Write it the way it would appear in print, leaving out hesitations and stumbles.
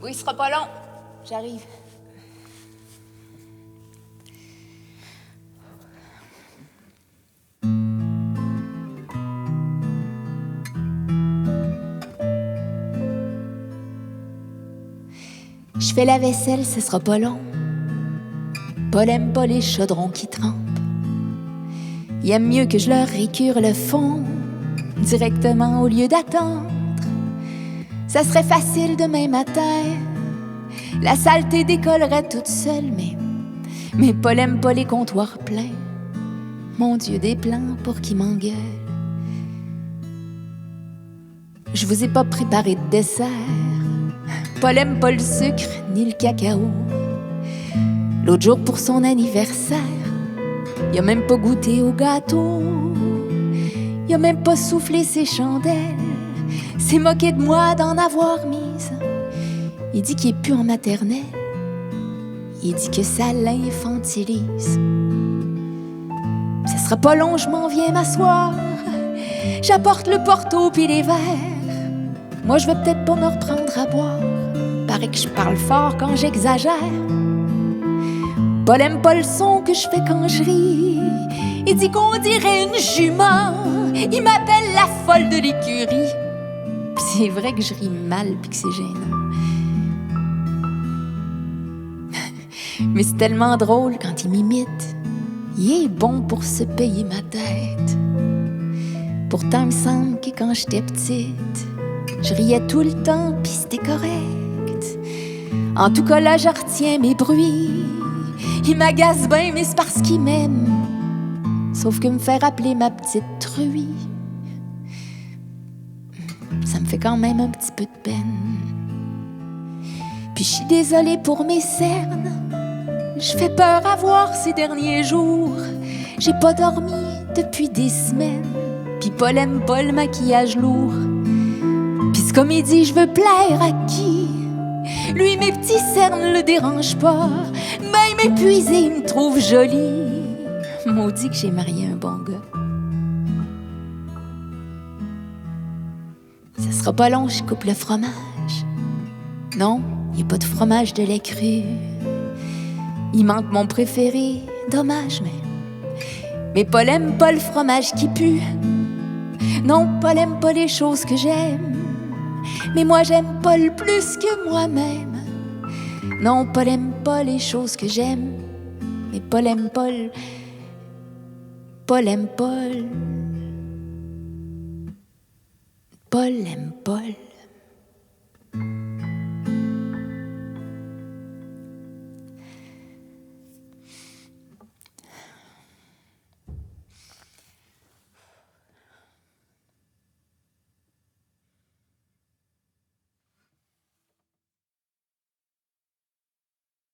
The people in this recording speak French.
Oui, il sera pas long. J'arrive. Je fais la vaisselle, ce sera pas long. Paul aime pas les chaudrons qui trempent. Il aime mieux que je leur récure le fond directement au lieu d'attendre. Ça serait facile demain matin, la saleté décollerait toute seule, mais Paul aime pas les comptoirs pleins. Mon Dieu, des plans pour qui m'engueule. Je vous ai pas préparé de dessert. Paul aime pas le sucre ni le cacao. L'autre jour pour son anniversaire, il a même pas goûté au gâteau. Il a même pas soufflé ses chandelles. S'est moqué de moi d'en avoir mise. Il dit qu'il est plus en maternelle. Il dit que ça l'infantilise. Ça sera pas long, je m'en viens m'asseoir. J'apporte le porto pis les verres. Moi je vais peut-être pas me reprendre à boire. Paraît que je parle fort quand j'exagère. Paul aime pas le son que je fais quand je ris. Il dit qu'on dirait une jument. Il m'appelle la folle de l'écurie. Pis c'est vrai que je ris mal pis que c'est gênant. Mais c'est tellement drôle quand il m'imite. Il est bon pour se payer ma tête. Pourtant il me semble que quand j'étais petite, je riais tout le temps pis c'était correct. En tout cas là je retiens mes bruits. Il m'agace bien mais c'est parce qu'il m'aime. Sauf que me faire appeler ma petite truie, ça me fait quand même un petit peu de peine. Puis je suis désolée pour mes cernes. Je fais peur à voir ces derniers jours. J'ai pas dormi depuis des semaines. Puis Paul aime pas le maquillage lourd. Puis c'est comme il dit, je veux plaire à qui? Lui, mes petits cernes le dérangent pas. Même épuisé, il me trouve jolie. Maudit que j'ai marié un bon gars. Ça sera pas long, je coupe le fromage. Non, y a pas de fromage de lait cru. Il manque mon préféré, dommage, mais Paul aime pas le fromage qui pue. Non, Paul aime pas les choses que j'aime. Mais moi j'aime Paul plus que moi-même. Non, Paul aime pas les choses que j'aime. Mais Paul aime Paul. Paul aime Paul. Paul aime Paul.